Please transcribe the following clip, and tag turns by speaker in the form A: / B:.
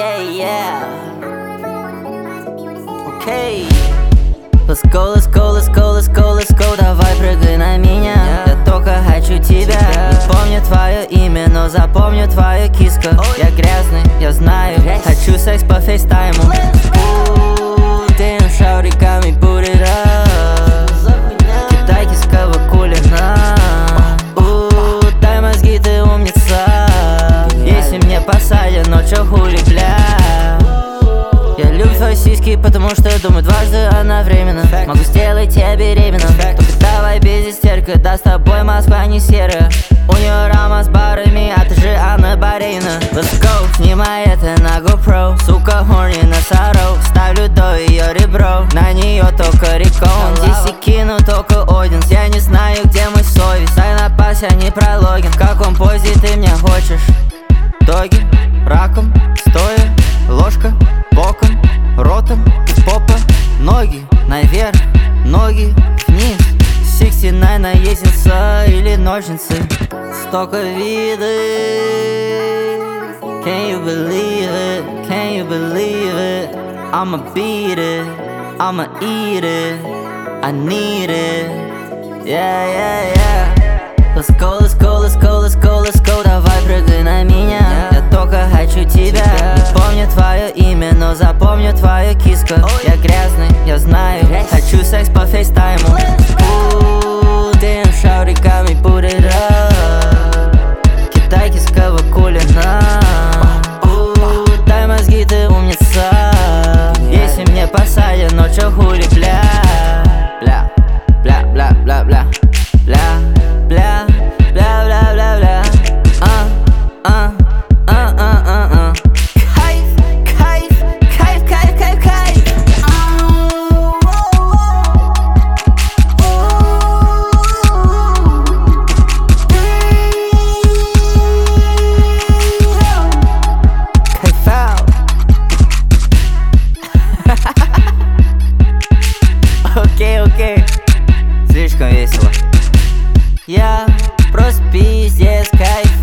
A: yeah. Окей. Let's go, let's go, let's go, let's go, let's go. Давай прыгай на меня. Я только хочу тебя. Не помню твое имя, но запомню твою киску. Я грязный, я знаю. Хочу секс по фейстайму. Damn, shawty got me booted up. Кидай кисково кулина. Дай мозги, ты умница. Если мне посадят, но чё хули, бля. Я люблю твои сиськи, потому что я думаю дважды одновременно. Могу сделать тебя беременным. Только давай без истерика, да с тобой Москва не серая. У нее рама с барами, а ты же Анна Барина. Let's go, снимай это на GoPro. Сука, хорни носорог. Ставлю до ее ребро. На нее только рекон. Здесь и кину только Одинс. Я не знаю, где мой совесть. Дай на пасе, а не про логин. В каком позе ты меня хочешь? Доги, раком, стоя, ложка, боком, ротом, попа, ноги наверх, ноги вниз. 69 наездница или ножницы. Столько виды. Can you believe it? Can you believe it? I'ma beat it, I'ma eat it, I need it. Yeah, yeah, yeah. Let's go, let's go, let's go, let's go, let's go. Давай прыгай на меня. Я только хочу тебя. Не помню твое имя, но запомню твою киску. Я грязный, я знаю. Хочу секс по фейстайму. Damn, shawty got me booted up. Кидай кисково кулина. Дай мозги, ты умница. Если мне посадят, но чё хули, бля. Бля, бля, бля, бля, бля. Бля, бля, бля, бля, бля, бля. Кайф, кайф, кайф, кайф, кайф, кайф. Кайфал. Окей, окей. Слишком весело. Я просто пиздец кайф.